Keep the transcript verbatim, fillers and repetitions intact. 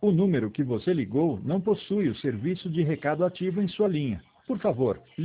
O número que você ligou não possui o serviço de recado ativo em sua linha. Por favor,